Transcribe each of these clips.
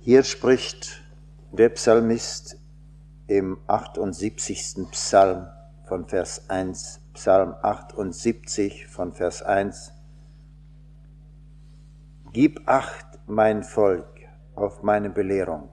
Hier spricht der Psalmist im 78. Psalm von Vers 1, Psalm 78 von Vers 1. Gib Acht, mein Volk, auf meine Belehrung.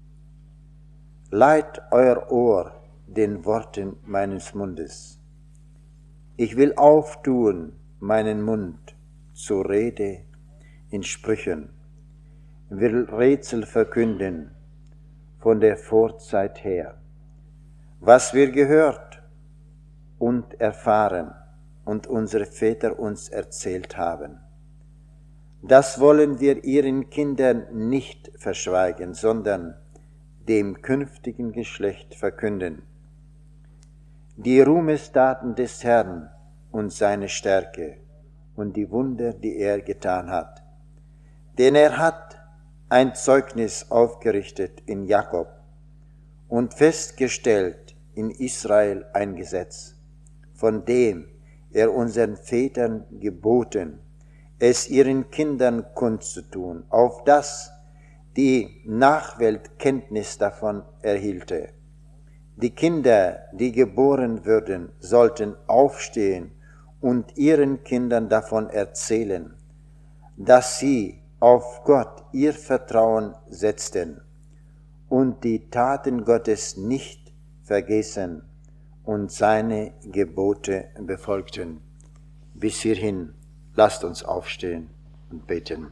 Leiht euer Ohr den Worten meines Mundes. Ich will auftun meinen Mund zur Rede in Sprüchen, will Rätsel verkünden von der Vorzeit her, was wir gehört und erfahren und unsere Väter uns erzählt haben. Das wollen wir ihren Kindern nicht verschweigen, sondern dem künftigen Geschlecht verkünden. Die Ruhmestaten des Herrn und seine Stärke und die Wunder, die er getan hat. Denn er hat ein Zeugnis aufgerichtet in Jakob und festgestellt in Israel ein Gesetz, von dem er unseren Vätern geboten, es ihren Kindern kundzutun, auf dass die Nachwelt Kenntnis davon erhielte. Die Kinder, die geboren würden, sollten aufstehen und ihren Kindern davon erzählen, dass sie auf Gott ihr Vertrauen setzten und die Taten Gottes nicht vergessen und seine Gebote befolgten. Bis hierhin, lasst uns aufstehen und beten.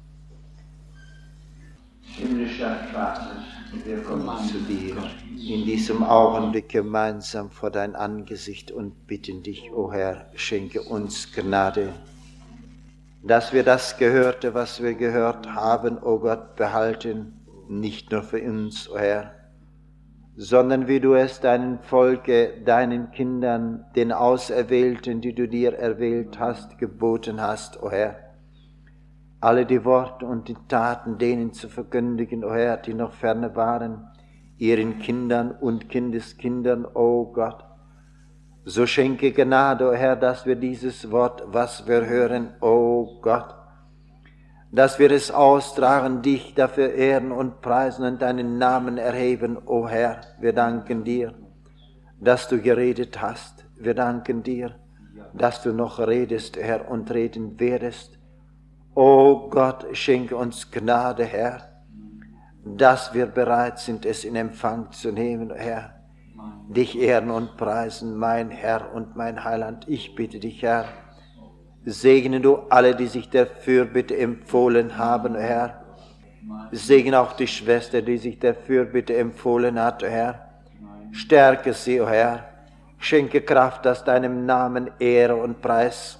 Himmlischer Vater, wir kommen zu dir in diesem Augenblick gemeinsam vor dein Angesicht und bitten dich, o Herr, schenke uns Gnade, dass wir das Gehörte, was wir gehört haben, o Gott, behalten, nicht nur für uns, o Herr, sondern wie du es deinem Volke, deinen Kindern, den Auserwählten, die du dir erwählt hast, geboten hast, o Herr, alle die Worte und die Taten denen zu verkündigen, o Herr, die noch ferne waren, ihren Kindern und Kindeskindern, o Gott. So schenke Gnade, o Herr, dass wir dieses Wort, was wir hören, o Gott, dass wir es austragen, dich dafür ehren und preisen und deinen Namen erheben, o Herr. Wir danken dir, dass du geredet hast. Wir danken dir, dass du noch redest, Herr, und reden werdest. O Gott, schenke uns Gnade, Herr, dass wir bereit sind, es in Empfang zu nehmen, Herr. Dich ehren und preisen, mein Herr und mein Heiland. Ich bitte dich, Herr, segne du alle, die sich der Fürbitte empfohlen haben, Herr. Segne auch die Schwester, die sich der Fürbitte empfohlen hat, Herr. Stärke sie, o Herr. Schenke Kraft, dass deinem Namen Ehre und Preis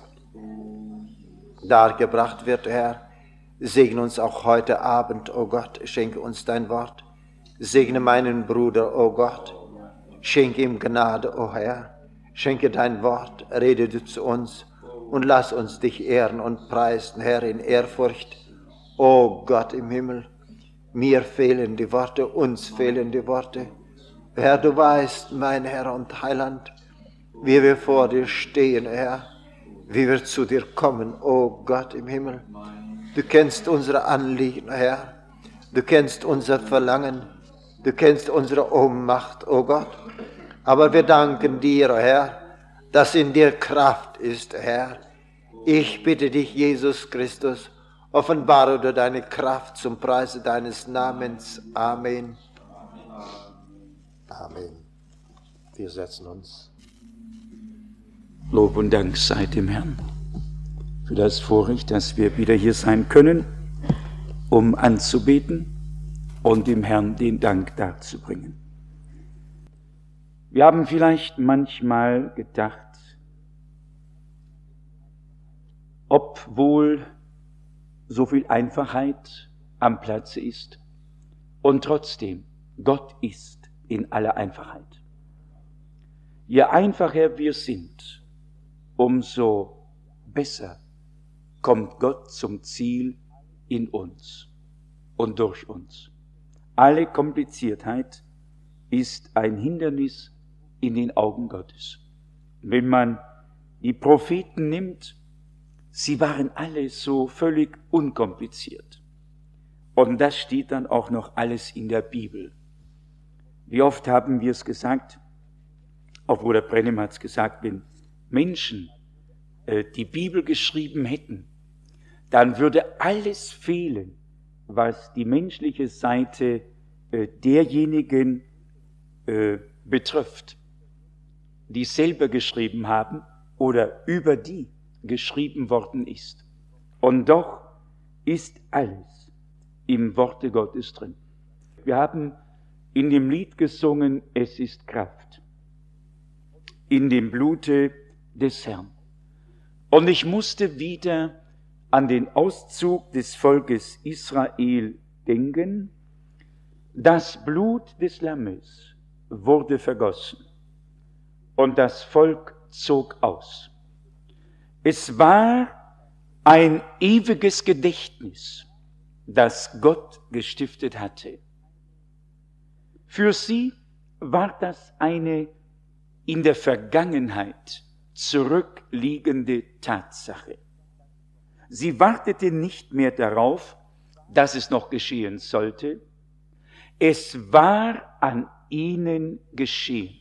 dargebracht wird, Herr. Segne uns auch heute Abend, o Gott. Schenke uns dein Wort. Segne meinen Bruder, o Gott. Schenke ihm Gnade, o Herr. Schenke dein Wort. Rede du zu uns und lass uns dich ehren und preisen, Herr, in Ehrfurcht. O Gott im Himmel, mir fehlen die Worte, uns fehlen die Worte. Herr, du weißt, mein Herr und Heiland, wie wir vor dir stehen, Herr, wie wir zu dir kommen, o Gott im Himmel. Du kennst unsere Anliegen, Herr. Du kennst unser Verlangen. Du kennst unsere Ohnmacht, o Gott. Aber wir danken dir, o Herr, dass in dir Kraft ist, Herr. Ich bitte dich, Jesus Christus, offenbare du deine Kraft zum Preise deines Namens. Amen. Amen. Wir setzen uns. Lob und Dank sei dem Herrn für das Vorrecht, dass wir wieder hier sein können, um anzubeten und dem Herrn den Dank darzubringen. Wir haben vielleicht manchmal gedacht, ob wohl so viel Einfachheit am Platze ist und trotzdem, Gott ist in aller Einfachheit. Je einfacher wir sind, umso besser kommt Gott zum Ziel in uns und durch uns. Alle Kompliziertheit ist ein Hindernis in den Augen Gottes. Wenn man die Propheten nimmt, sie waren alle so völlig unkompliziert. Und das steht dann auch noch alles in der Bibel. Wie oft haben wir es gesagt, auch Bruder Brennem hat es gesagt, wenn Menschen die Bibel geschrieben hätten, dann würde alles fehlen, was die menschliche Seite derjenigen betrifft, die selber geschrieben haben oder über die geschrieben worden ist. Und doch ist alles im Worte Gottes drin. Wir haben in dem Lied gesungen, es ist Kraft in dem Blute des Herrn. Und ich musste wieder an den Auszug des Volkes Israel denken. Das Blut des Lammes wurde vergossen und das Volk zog aus. Es war ein ewiges Gedächtnis, das Gott gestiftet hatte. Für sie war das eine in der Vergangenheit zurückliegende Tatsache. Sie wartete nicht mehr darauf, dass es noch geschehen sollte. Es war an ihnen geschehen.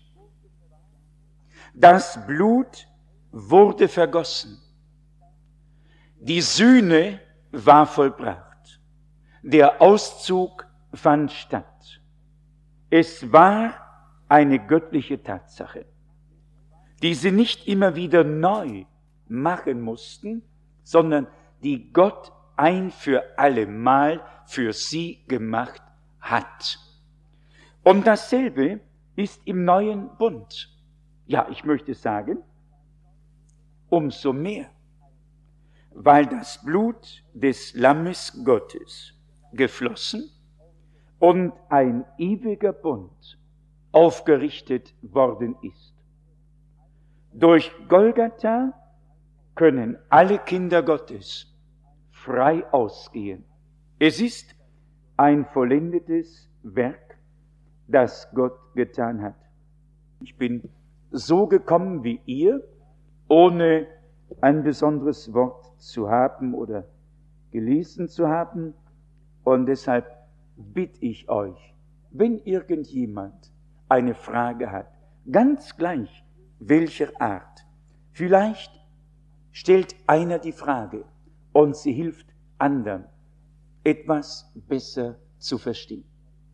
Das Blut wurde vergossen. Die Sühne war vollbracht. Der Auszug fand statt. Es war eine göttliche Tatsache, die sie nicht immer wieder neu machen mussten, sondern die Gott ein für allemal für sie gemacht hat. Und dasselbe ist im neuen Bund. Ja, ich möchte sagen, umso mehr, weil das Blut des Lammes Gottes geflossen und ein ewiger Bund aufgerichtet worden ist. Durch Golgatha können alle Kinder Gottes frei ausgehen. Es ist ein vollendetes Werk, das Gott getan hat. Ich bin so gekommen wie ihr, ohne ein besonderes Wort zu haben oder gelesen zu haben. Und deshalb bitte ich euch, wenn irgendjemand eine Frage hat, ganz gleich welcher Art, vielleicht stellt einer die Frage und sie hilft anderen, etwas besser zu verstehen.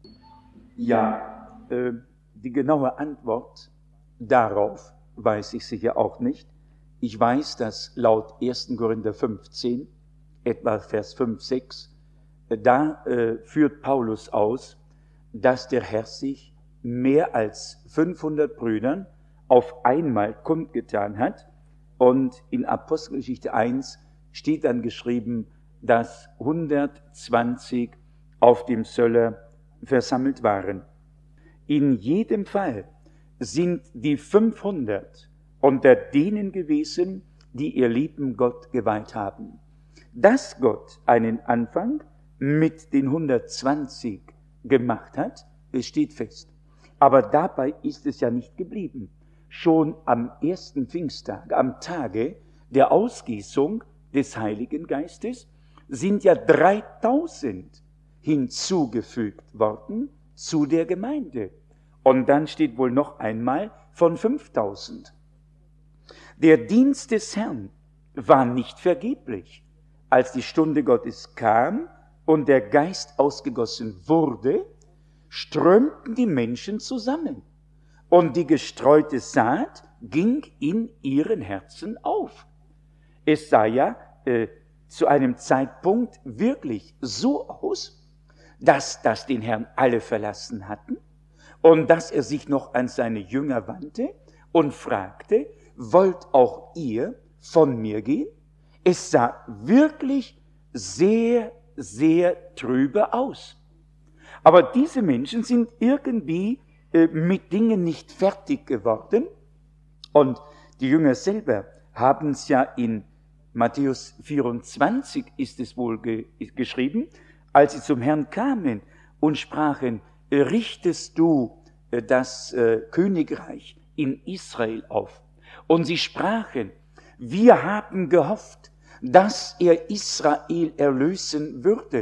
Ja, die genaue Antwort darauf weiß ich sicher auch nicht. Ich weiß, dass laut 1. Korinther 15, etwa Vers 5, 6, da führt Paulus aus, dass der Herr sich mehr als 500 Brüdern auf einmal kundgetan hat. Und in Apostelgeschichte 1 steht dann geschrieben, dass 120 auf dem Söller versammelt waren. In jedem Fall sind die 500 unter denen gewesen, die ihr lieben Gott geweiht haben. Dass Gott einen Anfang mit den 120 gemacht hat, es steht fest. Aber dabei ist es ja nicht geblieben. Schon am ersten Pfingsttag, am Tage der Ausgießung des Heiligen Geistes, sind ja 3000 hinzugefügt worden zu der Gemeinde. Und dann steht wohl noch einmal von 5000. Der Dienst des Herrn war nicht vergeblich. Als die Stunde Gottes kam und der Geist ausgegossen wurde, strömten die Menschen zusammen. Und die gestreute Saat ging in ihren Herzen auf. Es sah ja zu einem Zeitpunkt wirklich so aus, dass das den Herrn alle verlassen hatten und dass er sich noch an seine Jünger wandte und fragte, wollt auch ihr von mir gehen? Es sah wirklich sehr, sehr trübe aus. Aber diese Menschen sind irgendwie mit Dingen nicht fertig geworden. Und die Jünger selber haben es ja in Matthäus 24 ist es wohl geschrieben, als sie zum Herrn kamen und sprachen, richtest du das Königreich in Israel auf? Und sie sprachen, wir haben gehofft, dass er Israel erlösen würde.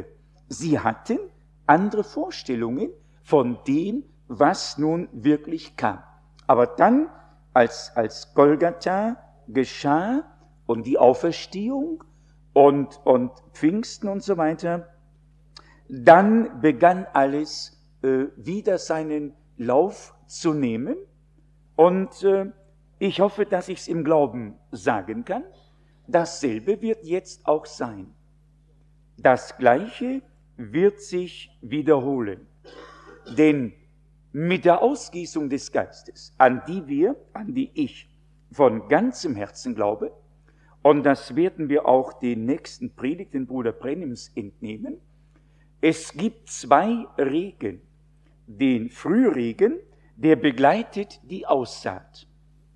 sie hatten andere Vorstellungen von dem, was nun wirklich kam. Aber dann, als Golgatha geschah und die Auferstehung und Pfingsten und so weiter, dann begann alles wieder seinen Lauf zu nehmen. Und ich hoffe, dass ich es im Glauben sagen kann. Dasselbe wird jetzt auch sein. Das Gleiche wird sich wiederholen. Denn mit der Ausgießung des Geistes, an die ich von ganzem Herzen glaube, und das werden wir auch den nächsten Predigten Bruder Brennims entnehmen, es gibt 2 Regen. Den Frühregen, der begleitet die Aussaat.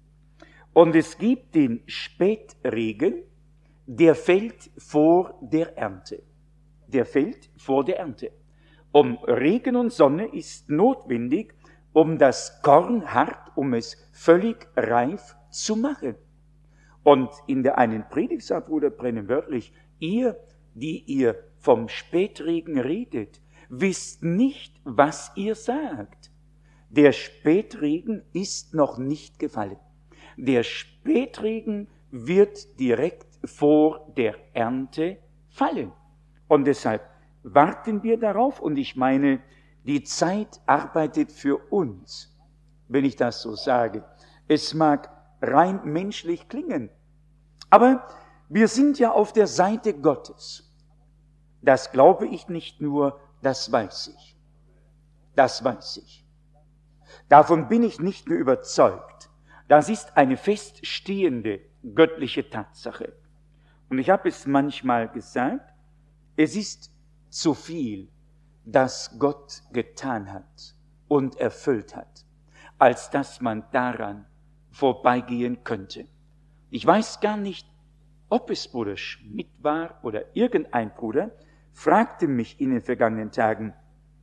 Und es gibt den Spätregen, der fällt vor der Ernte. Der fällt vor der Ernte. Regen und Sonne ist notwendig, um das Korn hart, um es völlig reif zu machen. Und in der einen Predigt sagt Bruder Brennim wörtlich, ihr, die ihr vom Spätregen redet, wisst nicht, was ihr sagt. Der Spätregen ist noch nicht gefallen. Der Spätregen wird direkt vor der Ernte fallen. Und deshalb warten wir darauf. Und ich meine, die Zeit arbeitet für uns, wenn ich das so sage. Es mag rein menschlich klingen, aber wir sind ja auf der Seite Gottes. Das glaube ich nicht nur, das weiß ich. Das weiß ich. Davon bin ich nicht nur überzeugt. Das ist eine feststehende göttliche Tatsache. Und ich habe es manchmal gesagt, es ist zu viel, das Gott getan hat und erfüllt hat, als dass man daran vorbeigehen könnte. Ich weiß gar nicht, ob es Bruder Schmidt war oder irgendein Bruder, fragte mich in den vergangenen Tagen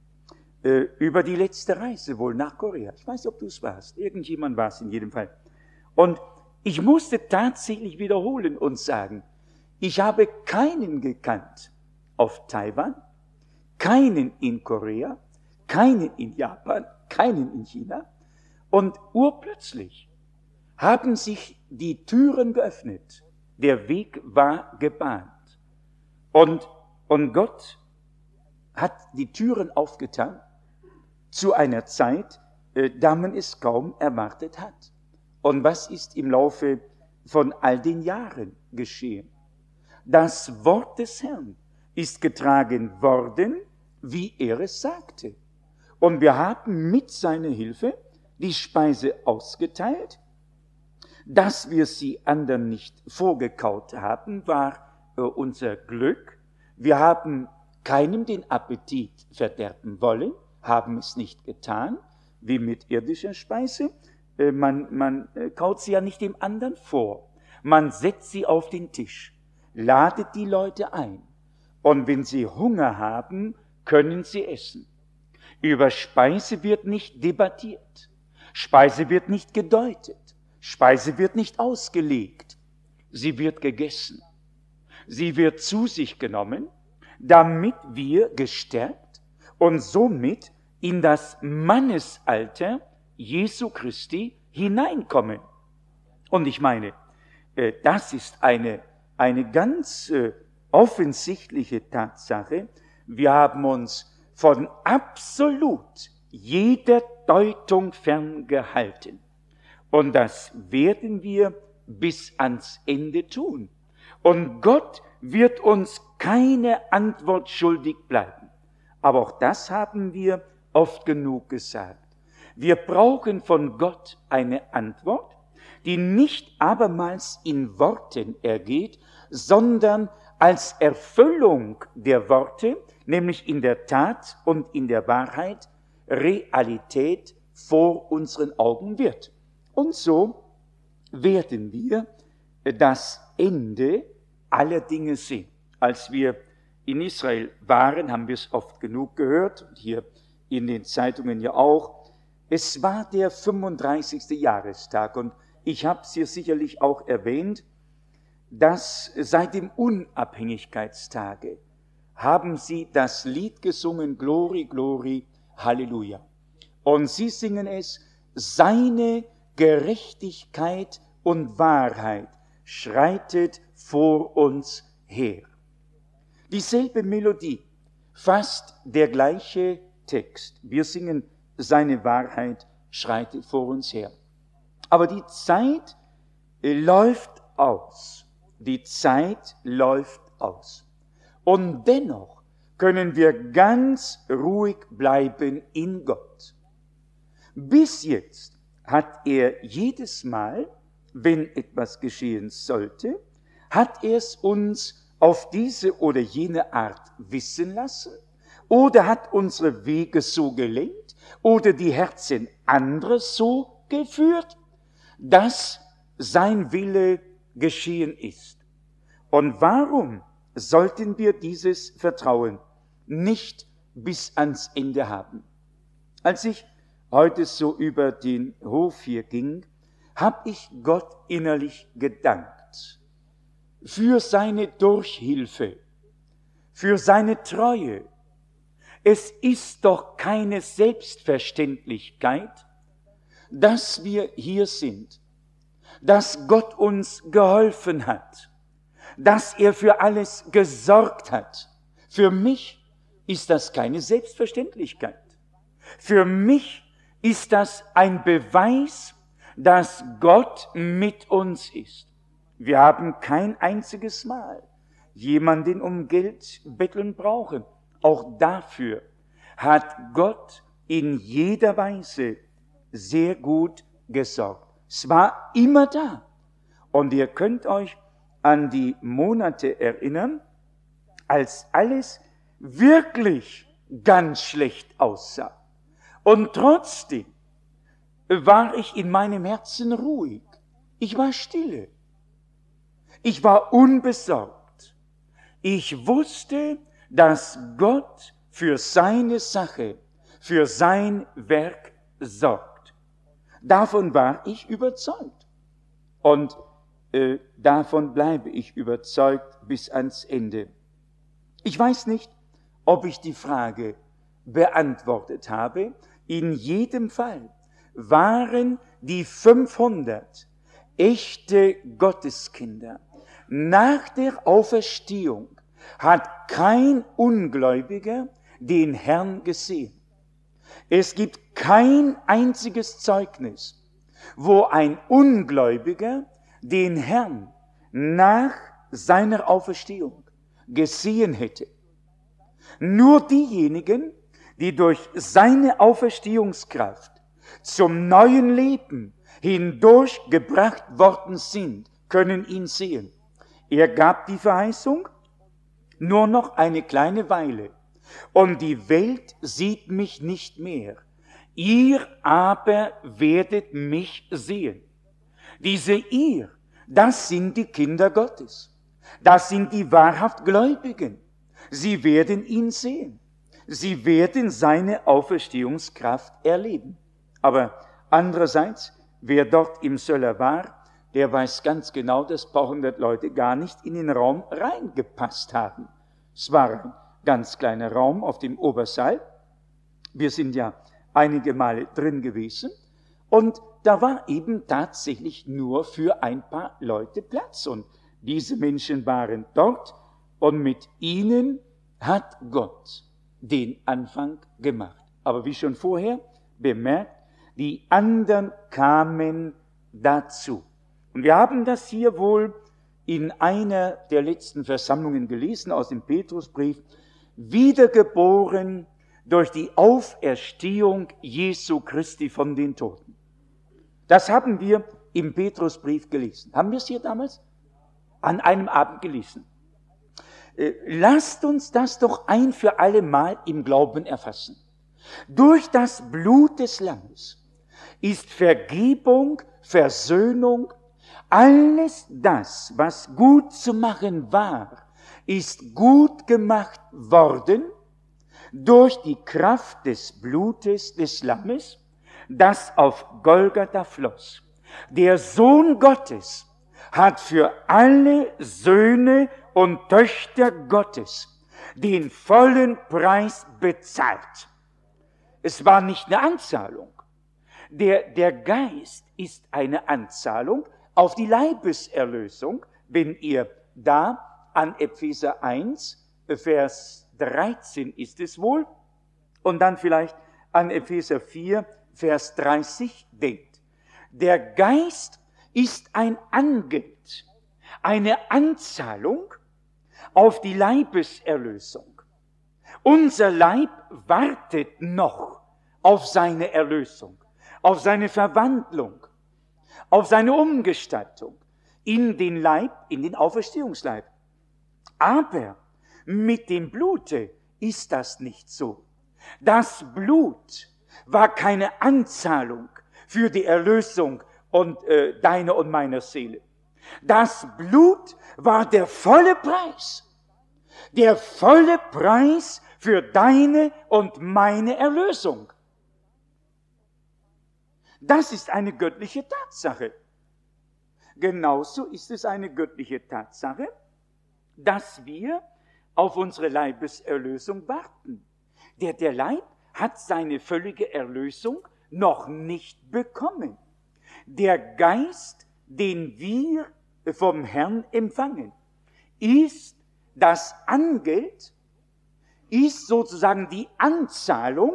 über die letzte Reise wohl nach Korea. Ich weiß, ob du es warst. Irgendjemand war es in jedem Fall. Und ich musste tatsächlich wiederholen und sagen, ich habe keinen gekannt auf Taiwan, keinen in Korea, keinen in Japan, keinen in China. Und urplötzlich haben sich die Türen geöffnet. Der Weg war gebahnt. Und Gott hat die Türen aufgetan zu einer Zeit, da man es kaum erwartet hat. Und was ist im Laufe von all den Jahren geschehen? Das Wort des Herrn ist getragen worden, wie er es sagte. Und wir haben mit seiner Hilfe die Speise ausgeteilt. Dass wir sie anderen nicht vorgekaut haben, war unser Glück. Wir haben keinem den Appetit verderben wollen, haben es nicht getan, wie mit irdischer Speise. Man kaut sie ja nicht dem anderen vor. Man setzt sie auf den Tisch, ladet die Leute ein. Und wenn sie Hunger haben, können sie essen. Über Speise wird nicht debattiert. Speise wird nicht gedeutet. Speise wird nicht ausgelegt. Sie wird gegessen. Sie wird zu sich genommen, damit wir gestärkt und somit in das Mannesalter Jesu Christi hineinkommen. Und ich meine, das ist eine ganz offensichtliche Tatsache. Wir haben uns von absolut jeder Deutung ferngehalten. Und das werden wir bis ans Ende tun. Und Gott wird uns keine Antwort schuldig bleiben. Aber auch das haben wir oft genug gesagt. Wir brauchen von Gott eine Antwort, die nicht abermals in Worten ergeht, sondern als Erfüllung der Worte, nämlich in der Tat und in der Wahrheit, Realität vor unseren Augen wird. Und so werden wir das Ende aller Dinge sehen. Als wir in Israel waren, haben wir es oft genug gehört, und hier in den Zeitungen ja auch. Es war der 35. Jahrestag und ich habe es hier sicherlich auch erwähnt, dass seit dem Unabhängigkeitstage haben sie das Lied gesungen, Glory, Glory, Halleluja. Und sie singen es, seine Gerechtigkeit und Wahrheit schreitet vor uns her. Dieselbe Melodie, fast der gleiche Text. Wir singen, seine Wahrheit schreitet vor uns her. Aber die Zeit läuft aus. Die Zeit läuft aus. Und dennoch können wir ganz ruhig bleiben in Gott. Bis jetzt hat er jedes Mal, wenn etwas geschehen sollte, hat er es uns auf diese oder jene Art wissen lassen oder hat unsere Wege so gelenkt oder die Herzen anderer so geführt, dass sein Wille geschehen ist. Und warum sollten wir dieses Vertrauen nicht bis ans Ende haben? Als ich heute so über den Hof hier ging, habe ich Gott innerlich gedankt für seine Durchhilfe, für seine Treue. Es ist doch keine Selbstverständlichkeit, dass wir hier sind, dass Gott uns geholfen hat, dass er für alles gesorgt hat. Für mich ist das keine Selbstverständlichkeit. Für mich ist das ein Beweis, dass Gott mit uns ist. Wir haben kein einziges Mal jemanden um Geld betteln brauchen. Auch dafür hat Gott in jeder Weise sehr gut gesorgt. Es war immer da. Und ihr könnt euch an die Monate erinnern, als alles wirklich ganz schlecht aussah. Und trotzdem war ich in meinem Herzen ruhig. Ich war stille. Ich war unbesorgt. Ich wusste, dass Gott für seine Sache, für sein Werk sorgt. Davon war ich überzeugt. Und davon bleibe ich überzeugt bis ans Ende. Ich weiß nicht, ob ich die Frage beantwortet habe. In jedem Fall waren die 500 echte Gotteskinder nach der Auferstehung, hat kein Ungläubiger den Herrn gesehen. Es gibt kein einziges Zeugnis, wo ein Ungläubiger den Herrn nach seiner Auferstehung gesehen hätte. Nur diejenigen, die durch seine Auferstehungskraft zum neuen Leben hindurchgebracht worden sind, können ihn sehen. Er gab die Verheißung, nur noch eine kleine Weile, und die Welt sieht mich nicht mehr. Ihr aber werdet mich sehen. Diese ihr, das sind die Kinder Gottes. Das sind die wahrhaft Gläubigen. Sie werden ihn sehen. Sie werden seine Auferstehungskraft erleben. Aber andererseits, wer dort im Söller war, der weiß ganz genau, dass ein paar hundert Leute gar nicht in den Raum reingepasst haben. Es war ein ganz kleiner Raum auf dem Obersaal. Wir sind ja einige Male drin gewesen. Und da war eben tatsächlich nur für ein paar Leute Platz. Und diese Menschen waren dort und mit ihnen hat Gott den Anfang gemacht. Aber wie schon vorher bemerkt, die anderen kamen dazu. Und wir haben das hier wohl in einer der letzten Versammlungen gelesen aus dem Petrusbrief, wiedergeboren durch die Auferstehung Jesu Christi von den Toten. Das haben wir im Petrusbrief gelesen. Haben wir es hier damals? An einem Abend gelesen. Lasst uns das doch ein für alle Mal im Glauben erfassen. Durch das Blut des Lammes ist Vergebung, Versöhnung, alles das, was gut zu machen war, ist gut gemacht worden durch die Kraft des Blutes des Lammes, das auf Golgatha floss. Der Sohn Gottes hat für alle Söhne und Töchter Gottes den vollen Preis bezahlt. Es war nicht eine Anzahlung. Der Geist ist eine Anzahlung auf die Leibeserlösung, wenn ihr da an Epheser 1, Vers 13 ist es wohl, und dann vielleicht an Epheser 4, Vers 30 denkt. Der Geist ist ein Angeld, eine Anzahlung auf die Leibeserlösung. Unser Leib wartet noch auf seine Erlösung, auf seine Verwandlung, auf seine Umgestaltung in den Leib, in den Auferstehungsleib. Aber mit dem Blute ist das nicht so. Das Blut war keine Anzahlung für die Erlösung und deiner und meiner Seele. Das Blut war der volle Preis. Der volle Preis für deine und meine Erlösung. Das ist eine göttliche Tatsache. Genauso ist es eine göttliche Tatsache, dass wir auf unsere Leibeserlösung warten. Der Leib hat seine völlige Erlösung noch nicht bekommen. Der Geist, den wir vom Herrn empfangen, ist das Angeld, ist sozusagen die Anzahlung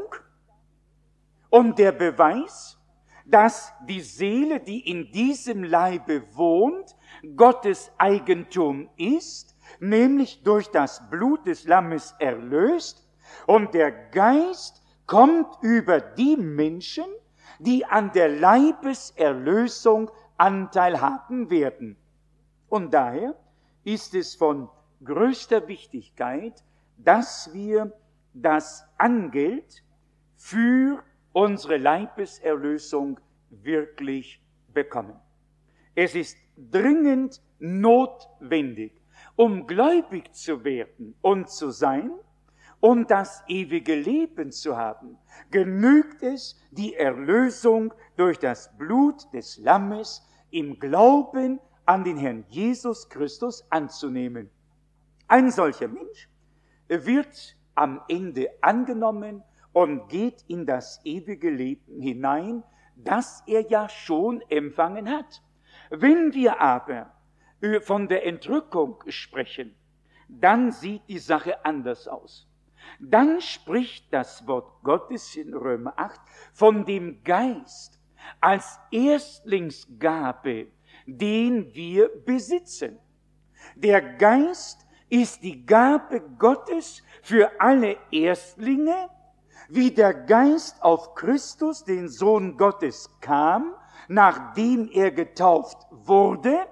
und der Beweis, dass die Seele, die in diesem Leibe wohnt, Gottes Eigentum ist, nämlich durch das Blut des Lammes erlöst, und der Geist kommt über die Menschen, die an der Leibeserlösung Anteil haben werden. Und daher ist es von größter Wichtigkeit, dass wir das Angeld für unsere Leibeserlösung wirklich bekommen. Es ist dringend notwendig, um gläubig zu werden und zu sein und das ewige Leben zu haben, genügt es, die Erlösung durch das Blut des Lammes im Glauben an den Herrn Jesus Christus anzunehmen. Ein solcher Mensch wird am Ende angenommen und geht in das ewige Leben hinein, das er ja schon empfangen hat. Wenn wir aber von der Entrückung sprechen, dann sieht die Sache anders aus. Dann spricht das Wort Gottes in Römer 8 von dem Geist als Erstlingsgabe, den wir besitzen. Der Geist ist die Gabe Gottes für alle Erstlinge, wie der Geist auf Christus, den Sohn Gottes, kam, nachdem er getauft wurde.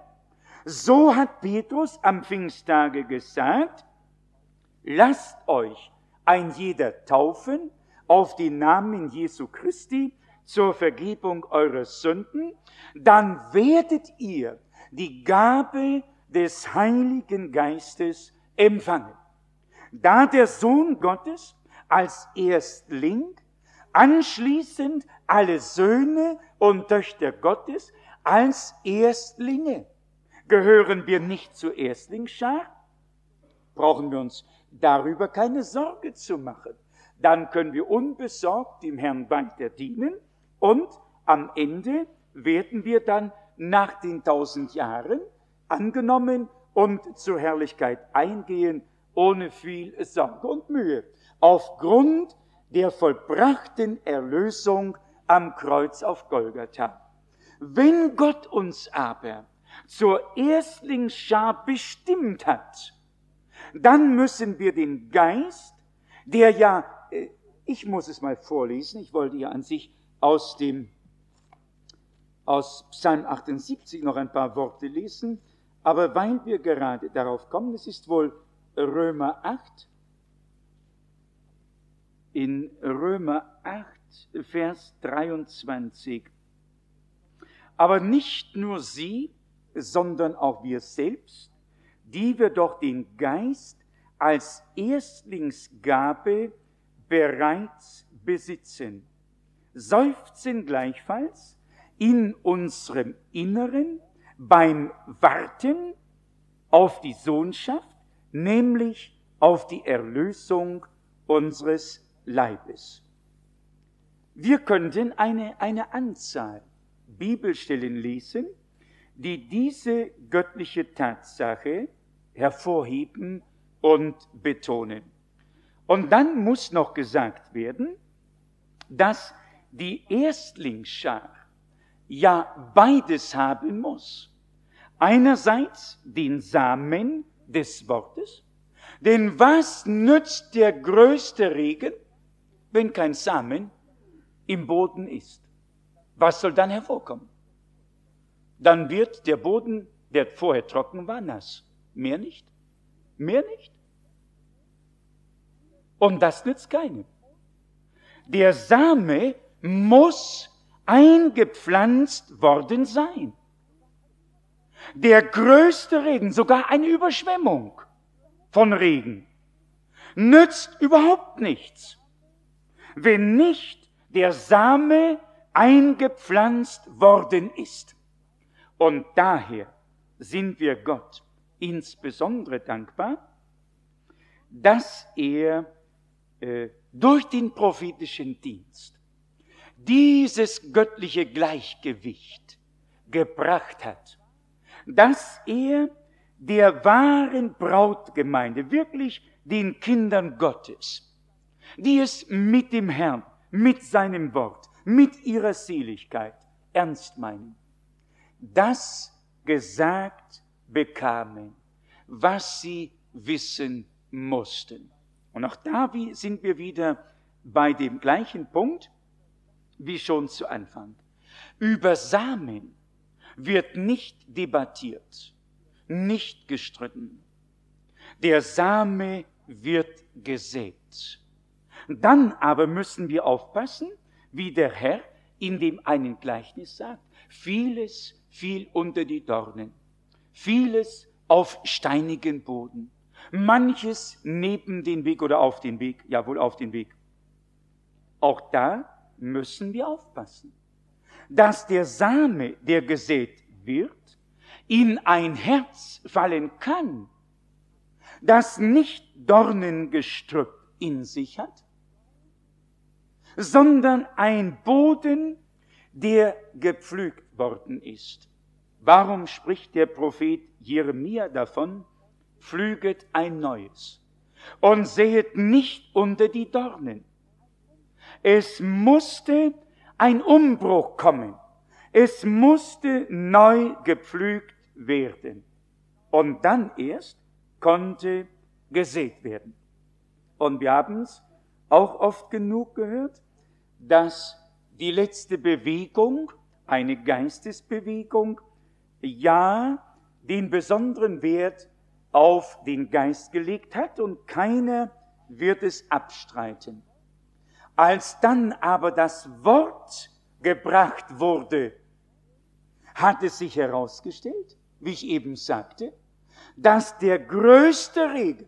So hat Petrus am Pfingsttage gesagt: Lasst euch ein jeder taufen auf den Namen Jesu Christi zur Vergebung eurer Sünden, dann werdet ihr die Gabe des Heiligen Geistes empfangen. Da der Sohn Gottes als Erstling, anschließend alle Söhne und Töchter Gottes als Erstlinge. Gehören wir nicht zur Erstlingsschar? Brauchen wir uns darüber keine Sorge zu machen. Dann können wir unbesorgt dem Herrn weiter dienen und am Ende werden wir dann nach den 1000 Jahren angenommen und zur Herrlichkeit eingehen, ohne viel Sorge und Mühe, aufgrund der vollbrachten Erlösung am Kreuz auf Golgatha. Wenn Gott uns aber zur Erstlingsschar bestimmt hat, dann müssen wir den Geist, der ja, ich muss es mal vorlesen, ich wollte ja an sich aus Psalm 78 noch ein paar Worte lesen, aber weil wir gerade darauf kommen, es ist wohl Römer 8, in Römer 8, Vers 23. Aber nicht nur sie, sondern auch wir selbst, die wir doch den Geist als Erstlingsgabe bereits besitzen, seufzen gleichfalls in unserem Inneren beim Warten auf die Sohnschaft, nämlich auf die Erlösung unseres Leibes. Wir könnten eine Anzahl Bibelstellen lesen, die diese göttliche Tatsache hervorheben und betonen. Und dann muss noch gesagt werden, dass die Erstlingsschar ja beides haben muss. Einerseits den Samen des Wortes, denn was nützt der größte Regen, wenn kein Samen im Boden ist? Was soll dann hervorkommen? Dann wird der Boden, der vorher trocken war, nass. Mehr nicht. Mehr nicht. Und das nützt keinem. Der Same muss eingepflanzt worden sein. Der größte Regen, sogar eine Überschwemmung von Regen, nützt überhaupt nichts, wenn nicht der Same eingepflanzt worden ist. Und daher sind wir Gott insbesondere dankbar, dass er durch den prophetischen Dienst dieses göttliche Gleichgewicht gebracht hat, dass er der wahren Brautgemeinde, wirklich den Kindern Gottes, die es mit dem Herrn, mit seinem Wort, mit ihrer Seligkeit ernst meinen, das gesagt bekamen, was sie wissen mussten. Und auch da sind wir wieder bei dem gleichen Punkt wie schon zu Anfang. Über Samen wird nicht debattiert, nicht gestritten. Der Same wird gesät. Dann aber müssen wir aufpassen, wie der Herr in dem einen Gleichnis sagt, vieles fiel unter die Dornen, vieles auf steinigen Boden, manches neben den Weg oder auf den Weg, ja wohl auf den Weg. Auch da müssen wir aufpassen, dass der Same, der gesät wird, in ein Herz fallen kann, das nicht Dornengestrüpp in sich hat, sondern ein Boden, der gepflügt worden ist. Warum spricht der Prophet Jeremia davon? Pflüget ein neues und säet nicht unter die Dornen. Es musste ein Umbruch kommen. Es musste neu gepflügt werden. Und dann erst konnte gesät werden. Und wir haben es auch oft genug gehört, dass die letzte Bewegung, eine Geistesbewegung, ja den besonderen Wert auf den Geist gelegt hat und keiner wird es abstreiten. Als dann aber das Wort gebracht wurde, hat es sich herausgestellt, wie ich eben sagte, dass der größte Regen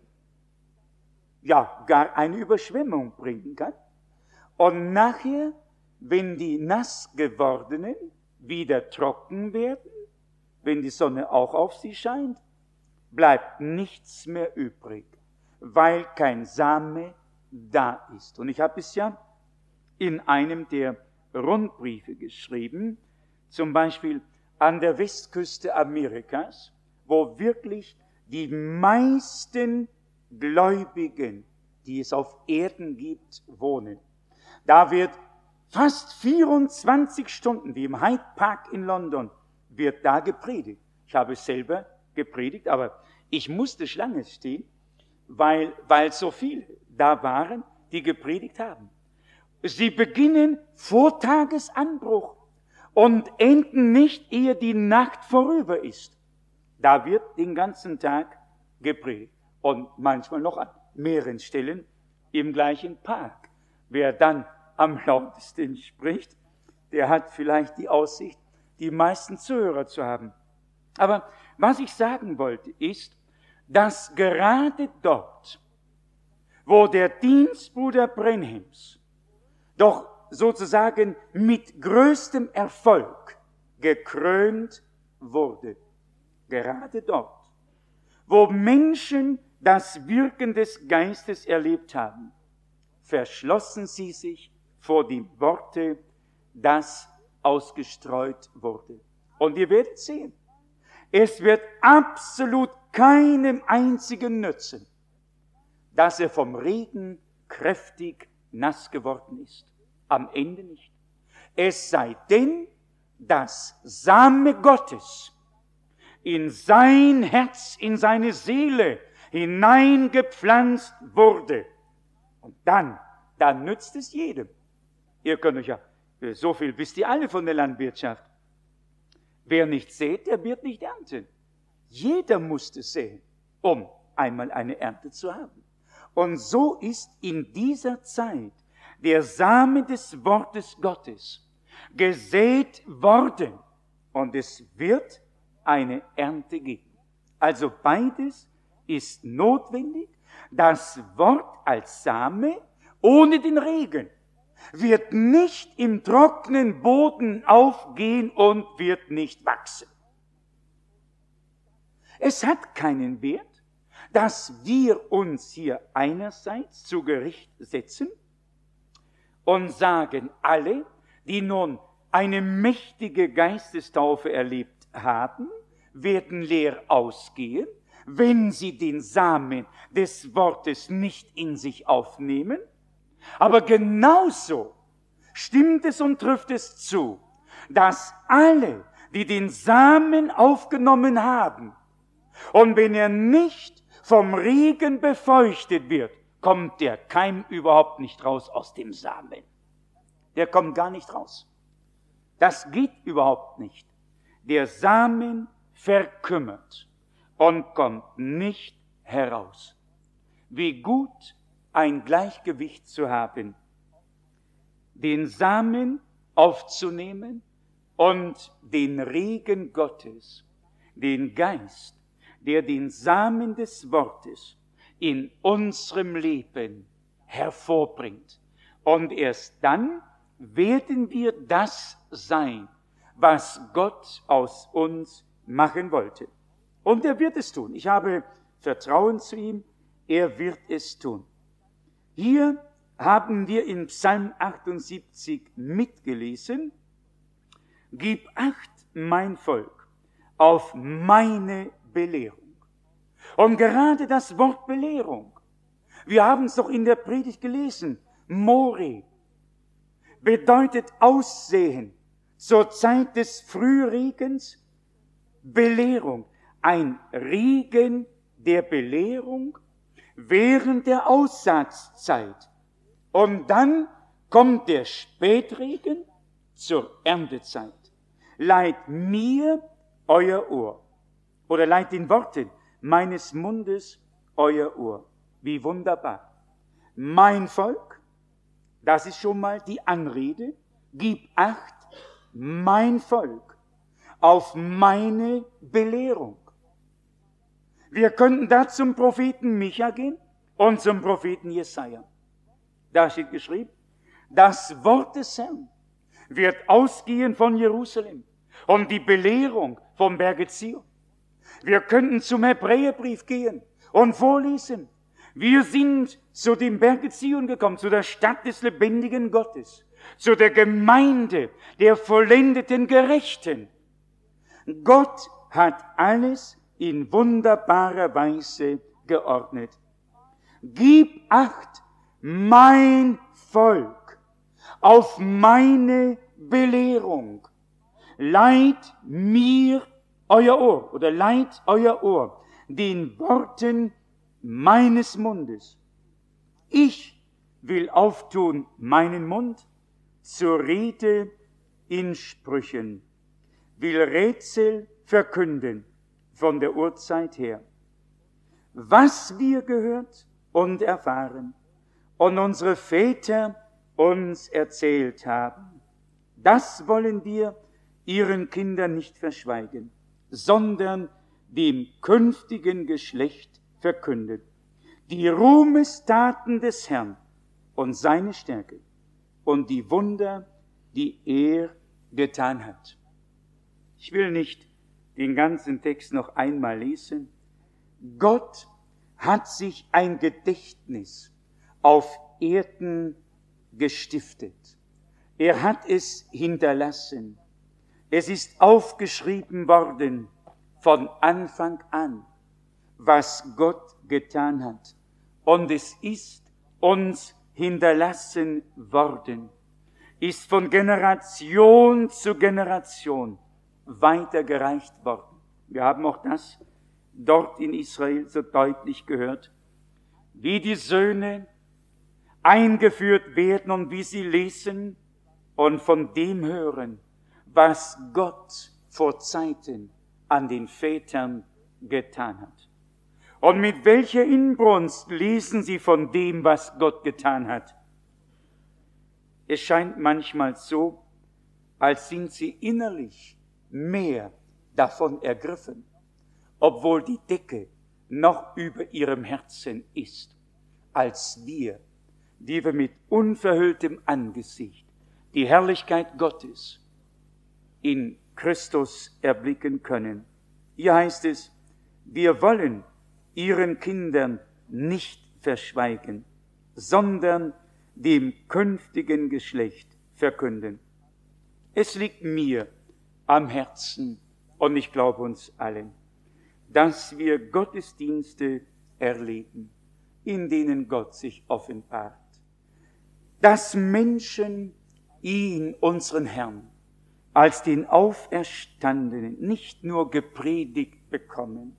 ja gar eine Überschwemmung bringen kann. Und nachher, wenn die nass gewordenen wieder trocken werden, wenn die Sonne auch auf sie scheint, bleibt nichts mehr übrig, weil kein Same da ist. Und ich habe es ja in einem der Rundbriefe geschrieben, zum Beispiel an der Westküste Amerikas, wo wirklich die meisten Gläubigen, die es auf Erden gibt, wohnen. Da wird fast 24 Stunden, wie im Hyde Park in London, wird da gepredigt. Ich habe es selber gepredigt, aber ich musste Schlange stehen, weil so viele da waren, die gepredigt haben. Sie beginnen vor Tagesanbruch und enden nicht, ehe die Nacht vorüber ist. Da wird den ganzen Tag gepredigt und manchmal noch an mehreren Stellen im gleichen Park. Wer dann am lautesten spricht, der hat vielleicht die Aussicht, die meisten Zuhörer zu haben. Aber was ich sagen wollte, ist, dass gerade dort, wo der Dienstbruder Brenhims doch sozusagen mit größtem Erfolg gekrönt wurde, gerade dort, wo Menschen das Wirken des Geistes erlebt haben, verschlossen sie sich vor die Worte, das ausgestreut wurde. Und ihr werdet sehen, es wird absolut keinem einzigen nützen, dass er vom Regen kräftig nass geworden ist. Am Ende nicht. Es sei denn, dass Same Gottes in sein Herz, in seine Seele hineingepflanzt wurde. Und dann nützt es jedem. Ihr könnt euch ja, so viel wisst ihr alle von der Landwirtschaft. Wer nicht sät, der wird nicht ernten. Jeder musste säen, um einmal eine Ernte zu haben. Und so ist in dieser Zeit der Same des Wortes Gottes gesät worden und es wird eine Ernte geben. Also beides ist notwendig. Das Wort als Same ohne den Regen wird nicht im trockenen Boden aufgehen und wird nicht wachsen. Es hat keinen Wert, dass wir uns hier einerseits zu Gericht setzen und sagen, alle, die nun eine mächtige Geistestaufe erlebt haben, werden leer ausgehen, wenn sie den Samen des Wortes nicht in sich aufnehmen. Aber genauso stimmt es und trifft es zu, dass alle, die den Samen aufgenommen haben, und wenn er nicht vom Regen befeuchtet wird, kommt der Keim überhaupt nicht raus aus dem Samen. Der kommt gar nicht raus. Das geht überhaupt nicht. Der Samen verkümmert und kommt nicht heraus. Wie gut ein Gleichgewicht zu haben, den Samen aufzunehmen und den Regen Gottes, den Geist, der den Samen des Wortes in unserem Leben hervorbringt. Und erst dann werden wir das sein, was Gott aus uns machen wollte. Und er wird es tun. Ich habe Vertrauen zu ihm, er wird es tun. Hier haben wir in Psalm 78 mitgelesen, gib Acht, mein Volk, auf meine Belehrung. Und gerade das Wort Belehrung, wir haben es doch in der Predigt gelesen, More, bedeutet Aussehen zur Zeit des Frühregens, Belehrung, ein Regen der Belehrung während der Aussatzzeit. Und dann kommt der Spätregen zur Erntezeit. Leiht mir euer Ohr. Oder leiht den Worten meines Mundes euer Ohr. Wie wunderbar. Mein Volk, das ist schon mal die Anrede. Gib Acht, mein Volk, auf meine Belehrung. Wir könnten da zum Propheten Micha gehen und zum Propheten Jesaja. Da steht geschrieben, das Wort des Herrn wird ausgehen von Jerusalem und die Belehrung vom Berge Zion. Wir könnten zum Hebräerbrief gehen und vorlesen. Wir sind zu dem Berge Zion gekommen, zu der Stadt des lebendigen Gottes, zu der Gemeinde der vollendeten Gerechten. Gott hat alles in wunderbarer Weise geordnet. Gib Acht, mein Volk, auf meine Belehrung. Leiht mir euer Ohr oder leiht euer Ohr den Worten meines Mundes. Ich will auftun meinen Mund zur Rede in Sprüchen, will Rätsel verkünden von der Urzeit her. Was wir gehört und erfahren und unsere Väter uns erzählt haben, das wollen wir ihren Kindern nicht verschweigen, sondern dem künftigen Geschlecht verkünden. Die Ruhmestaten des Herrn und seine Stärke und die Wunder, die er getan hat. Ich will nicht den ganzen Text noch einmal lesen. Gott hat sich ein Gedächtnis auf Erden gestiftet. Er hat es hinterlassen. Es ist aufgeschrieben worden von Anfang an, was Gott getan hat. Und es ist uns hinterlassen worden, ist von Generation zu Generation weitergereicht worden. Wir haben auch das dort in Israel so deutlich gehört, wie die Söhne eingeführt werden und wie sie lesen und von dem hören, was Gott vor Zeiten an den Vätern getan hat. Und mit welcher Inbrunst lesen sie von dem, was Gott getan hat. Es scheint manchmal so, als sind sie innerlich mehr davon ergriffen, obwohl die Decke noch über ihrem Herzen ist, als wir, die wir mit unverhülltem Angesicht die Herrlichkeit Gottes in Christus erblicken können. Hier heißt es, wir wollen ihren Kindern nicht verschweigen, sondern dem künftigen Geschlecht verkünden. Es liegt mir am Herzen und ich glaube uns allen, dass wir Gottesdienste erleben, in denen Gott sich offenbart, dass Menschen ihn, unseren Herrn, als den Auferstandenen nicht nur gepredigt bekommen.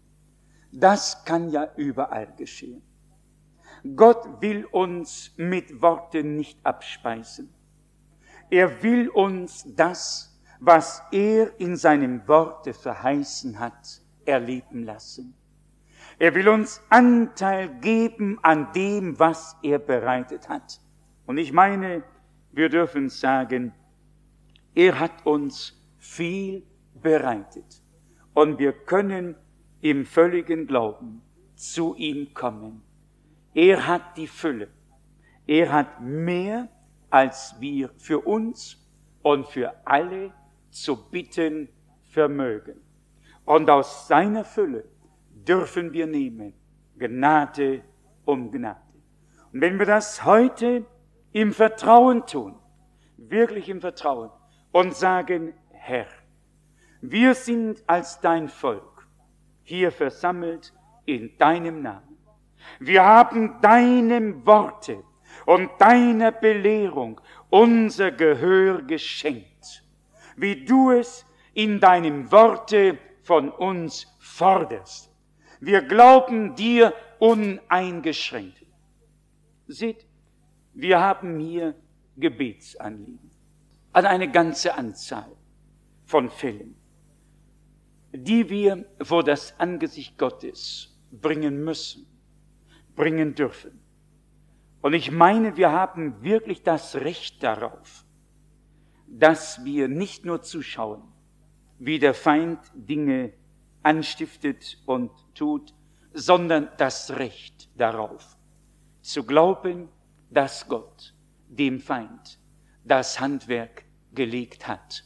Das kann ja überall geschehen. Gott will uns mit Worten nicht abspeisen. Er will uns das, was er in seinem Worte verheißen hat, erleben lassen. Er will uns Anteil geben an dem, was er bereitet hat. Und ich meine, wir dürfen sagen, er hat uns viel bereitet. Und wir können im völligen Glauben zu ihm kommen. Er hat die Fülle. Er hat mehr, als wir für uns und für alle zu bitten vermögen. Und aus seiner Fülle dürfen wir nehmen, Gnade um Gnade. Und wenn wir das heute im Vertrauen tun, wirklich im Vertrauen, und sagen, Herr, wir sind als dein Volk hier versammelt in deinem Namen. Wir haben deinem Worte und deiner Belehrung unser Gehör geschenkt, wie du es in deinem Worte von uns forderst. Wir glauben dir uneingeschränkt. Seht, wir haben hier Gebetsanliegen an eine ganze Anzahl von Fällen, die wir vor das Angesicht Gottes bringen müssen, bringen dürfen. Und ich meine, wir haben wirklich das Recht darauf, dass wir nicht nur zuschauen, wie der Feind Dinge anstiftet und tut, sondern das Recht darauf, zu glauben, dass Gott dem Feind das Handwerk gelegt hat.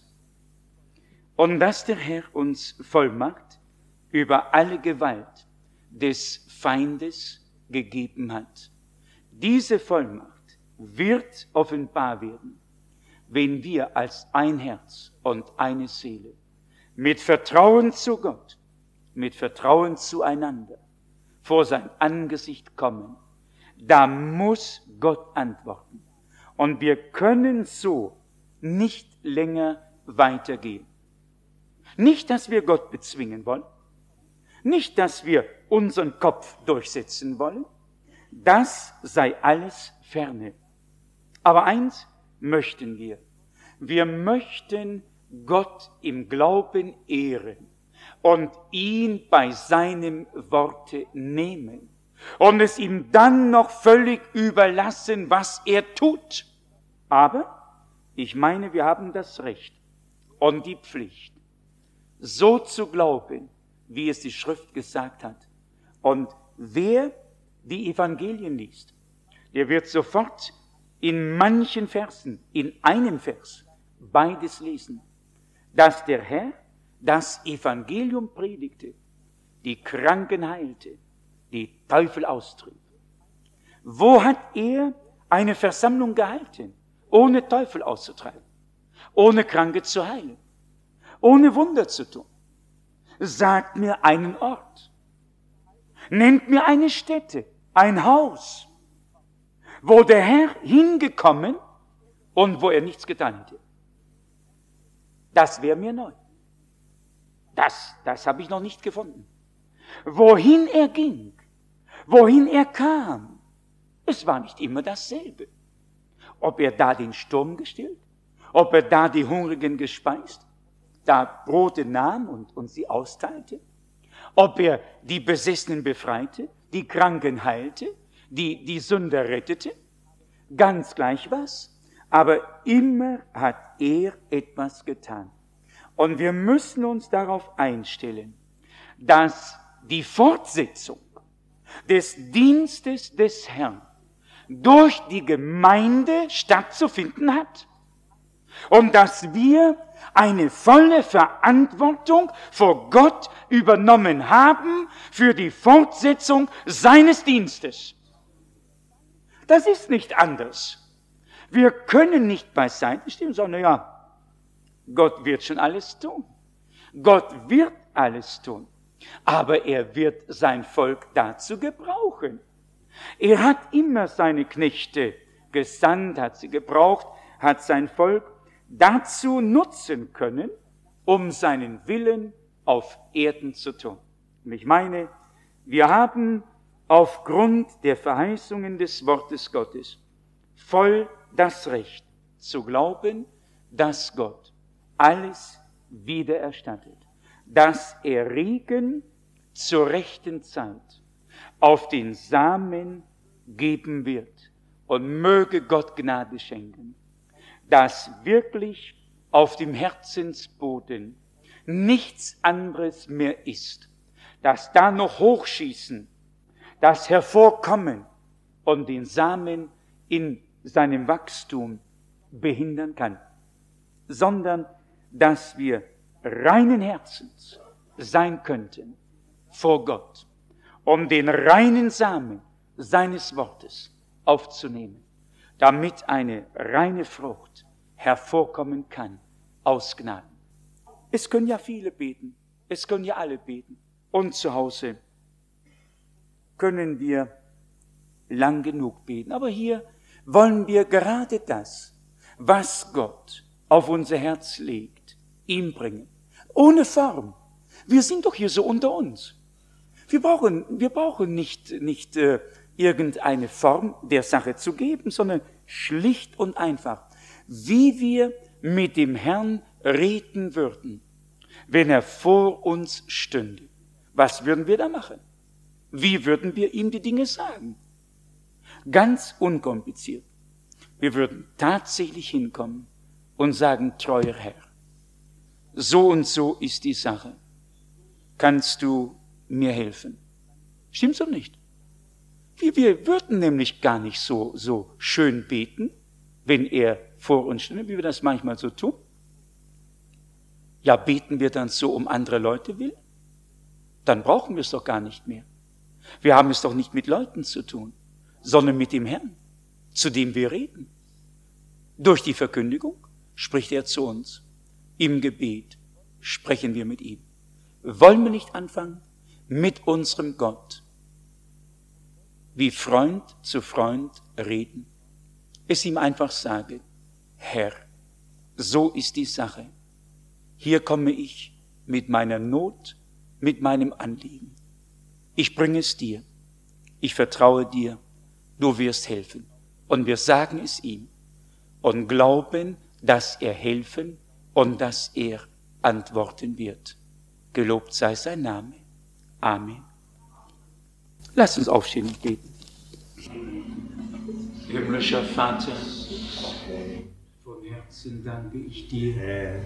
Und dass der Herr uns Vollmacht über alle Gewalt des Feindes gegeben hat. Diese Vollmacht wird offenbar werden, wenn wir als ein Herz und eine Seele mit Vertrauen zu Gott, mit Vertrauen zueinander vor sein Angesicht kommen. Da muss Gott antworten. Und wir können so nicht länger weitergehen. Nicht, dass wir Gott bezwingen wollen. Nicht, dass wir unseren Kopf durchsetzen wollen. Das sei alles ferne. Aber eins möchten wir. Wir möchten Gott im Glauben ehren und ihn bei seinem Worte nehmen. Und es ihm dann noch völlig überlassen, was er tut. Aber ich meine, wir haben das Recht und die Pflicht, so zu glauben, wie es die Schrift gesagt hat. Und wer die Evangelien liest, der wird sofort in manchen Versen, in einem Vers, beides lesen, dass der Herr das Evangelium predigte, die Kranken heilte, die Teufel austrieb? Wo hat er eine Versammlung gehalten, ohne Teufel auszutreiben, ohne Kranke zu heilen, ohne Wunder zu tun? Sagt mir einen Ort, nennt mir eine Stätte, ein Haus, wo der Herr hingekommen und wo er nichts getan hätte. Das wäre mir neu. Das habe ich noch nicht gefunden. Wohin er ging, wohin er kam, es war nicht immer dasselbe. Ob er da den Sturm gestillt, ob er da die Hungrigen gespeist, da Brote nahm und sie austeilte, ob er die Besessenen befreite, die Kranken heilte, die Sünder rettete, ganz gleich was, aber immer hat er etwas getan. Und wir müssen uns darauf einstellen, dass die Fortsetzung des Dienstes des Herrn durch die Gemeinde stattzufinden hat und dass wir eine volle Verantwortung vor Gott übernommen haben für die Fortsetzung seines Dienstes. Das ist nicht anders. Wir können nicht beiseite stehen und sagen, naja, Gott wird schon alles tun. Gott wird alles tun. Aber er wird sein Volk dazu gebrauchen. Er hat immer seine Knechte gesandt, hat sie gebraucht, hat sein Volk dazu nutzen können, um seinen Willen auf Erden zu tun. Und ich meine, wir haben aufgrund der Verheißungen des Wortes Gottes voll das Recht zu glauben, dass Gott alles wiedererstattet, dass er Regen zur rechten Zeit auf den Samen geben wird. Und möge Gott Gnade schenken, dass wirklich auf dem Herzensboden nichts anderes mehr ist, dass da noch hochschießen, das Hervorkommen und den Samen in seinem Wachstum behindern kann, sondern dass wir reinen Herzens sein könnten vor Gott, um den reinen Samen seines Wortes aufzunehmen, damit eine reine Frucht hervorkommen kann aus Gnaden. Es können ja viele beten, es können ja alle beten. Und zu Hause können wir lang genug beten. Aber hier wollen wir gerade das, was Gott auf unser Herz legt, ihm bringen. Ohne Form. Wir sind doch hier so unter uns. Wir brauchen nicht irgendeine Form der Sache zu geben, sondern schlicht und einfach, wie wir mit dem Herrn reden würden, wenn er vor uns stünde. Was würden wir da machen? Wie würden wir ihm die Dinge sagen? Ganz unkompliziert. Wir würden tatsächlich hinkommen und sagen, treuer Herr, so und so ist die Sache. Kannst du mir helfen? Stimmt's doch nicht? Wir würden nämlich gar nicht so schön beten, wenn er vor uns stünde, wie wir das manchmal so tun. Ja, beten wir dann so um andere Leute willen? Dann brauchen wir es doch gar nicht mehr. Wir haben es doch nicht mit Leuten zu tun, sondern mit dem Herrn, zu dem wir reden. Durch die Verkündigung spricht er zu uns. Im Gebet sprechen wir mit ihm. Wollen wir nicht anfangen mit unserem Gott, wie Freund zu Freund reden, es ihm einfach sagen, Herr, so ist die Sache. Hier komme ich mit meiner Not, mit meinem Anliegen. Ich bringe es dir. Ich vertraue dir. Du wirst helfen. Und wir sagen es ihm und glauben, dass er helfen und dass er antworten wird. Gelobt sei sein Name. Amen. Lasst uns aufstehen und beten. Himmlischer Vater, von Herzen danke ich dir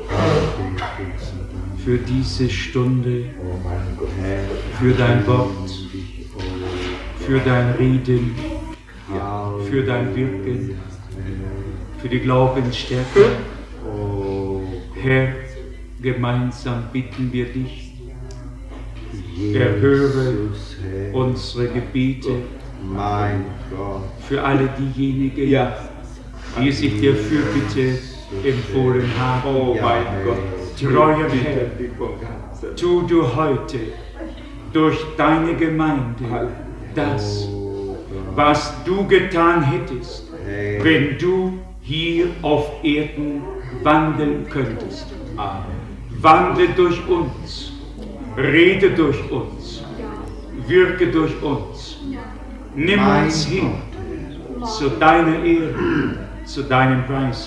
für diese Stunde, für dein Wort, für dein Reden, für dein Wirken, für die Glaubensstärke. Herr, gemeinsam bitten wir dich, erhöre unsere Gebete. Mein Gott. Für alle diejenigen, die sich der Fürbitte empfohlen haben. Oh mein Gott. Treuer Herr, tu du heute durch deine Gemeinde das, was du getan hättest, wenn du hier auf Erden wandeln könntest. Wandle durch uns, rede durch uns, wirke durch uns. Nimm uns hin zu deiner Ehre, zu deinem Preise.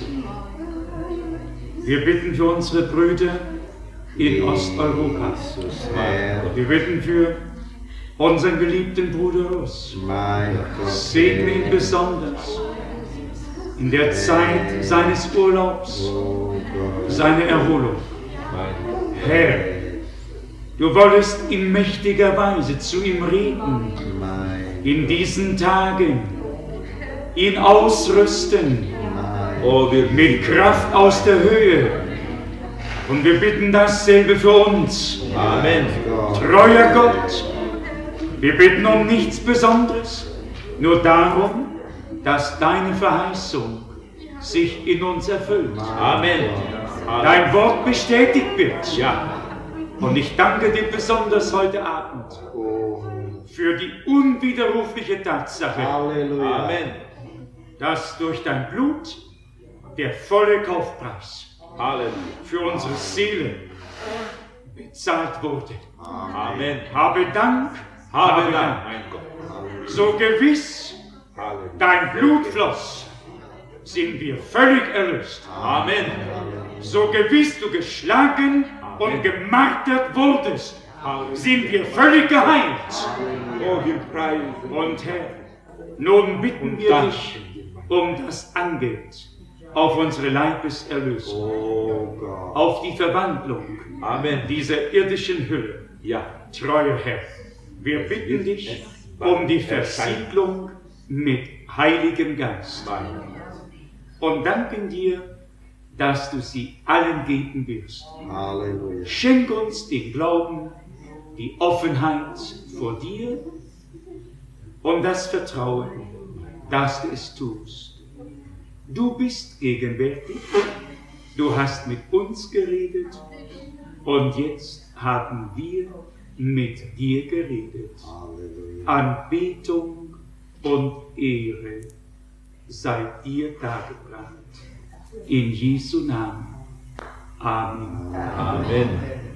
Wir bitten für unsere Brüder in Osteuropa. Wir bitten für unseren geliebten Bruder Russ. Segne ihn besonders in der Zeit seines Urlaubs, seine Erholung. Herr, du wolltest in mächtiger Weise zu ihm reden, in diesen Tagen, ihn ausrüsten, mit Kraft aus der Höhe. Und wir bitten dasselbe für uns. Amen. Treuer Gott, wir bitten um nichts Besonderes, nur darum, dass deine Verheißung sich in uns erfüllt. Amen. Dein Wort bestätigt wird. Und ich danke dir besonders heute Abend für die unwiderrufliche Tatsache, Amen. dass durch dein Blut der volle Kaufpreis für unsere Seele bezahlt wurde. Amen. Habe Dank, habe Dank. Mein Gott. So gewiss dein Blut floss, sind wir völlig erlöst. Amen. So gewiss du geschlagen und gemartert wurdest, sind wir völlig geheilt. Oh, wir preisen. Und Herr, nun bitten wir dich um das Angebot auf unsere Leibeserlösung, auf die Verwandlung dieser irdischen Hülle. Treuer Herr, wir bitten dich um die Versiegelung mit Heiligem Geist und danken dir, dass du sie allen geben wirst. Halleluja. Schenk uns den Glauben, die Offenheit vor dir und das Vertrauen, dass du es tust. Du bist gegenwärtig, du hast mit uns geredet und jetzt haben wir mit dir geredet. Halleluja. Anbetung und Ehre sei dir dargebracht. In Jesu Namen. Amen. Amen.